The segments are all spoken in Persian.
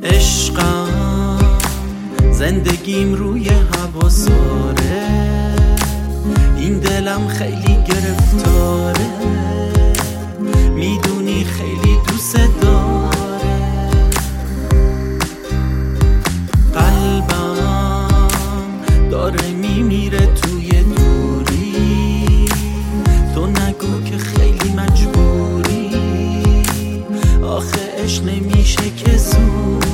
عشقم زندگیم روی حواساره، این دلم خیلی گرفتاره، میدونی خیلی دوست داره. قلبم داره میمیره توی دوری، تو نگو که خیلی مجبوری، آخه عشق نمیشه که زوری.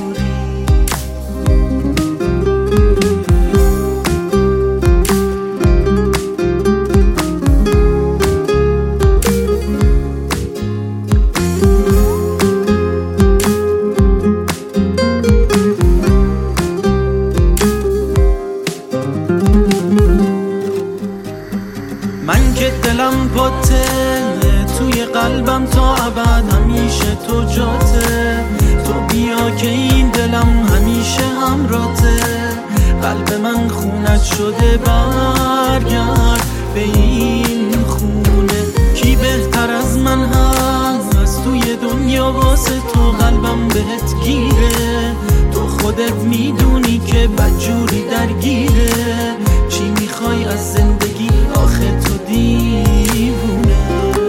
من که دلم پاته توی قلبم تا ابد، همیشه تو جاته، تو بیا که این دلم همیشه همراته. قلب من خونت شده، برگرد به این خونه. کی بهتر از من هست توی دنیا واسه تو، قلبم بهت گیره، تو خودت میدونی که بدجوری درگیره. چی میخوای از زندگی آخه تو دیوونه؟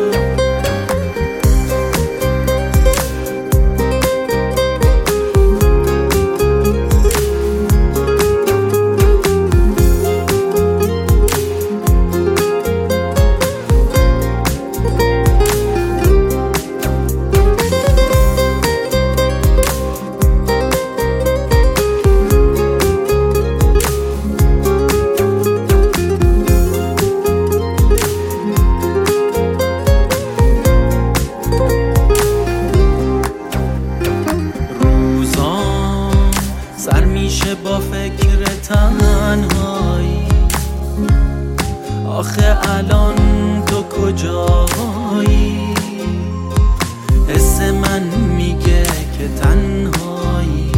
سر میشه با فکر تنهایی، آخه الان تو کجایی؟ حس من میگه که تنهایی.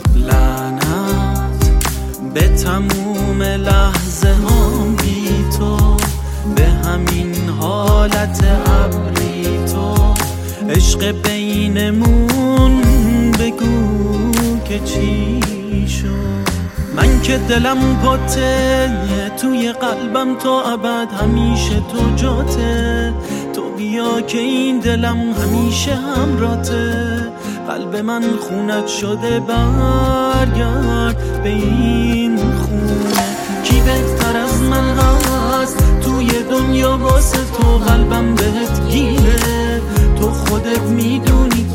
لعنت به تموم لحظه هم بی تو، به همین حالت ابری تو. عشق بینمون بگو که چی شد؟ من که دلم پاته توی قلبم تا ابد، همیشه تو جاته، تو بیا که این دلم همیشه همراته. قلب من خونت شده، برگرد به این خونه. کی بهتر از من هست توی دنیا واسه تو، قلبم بهت گیره، تو خودت میدونی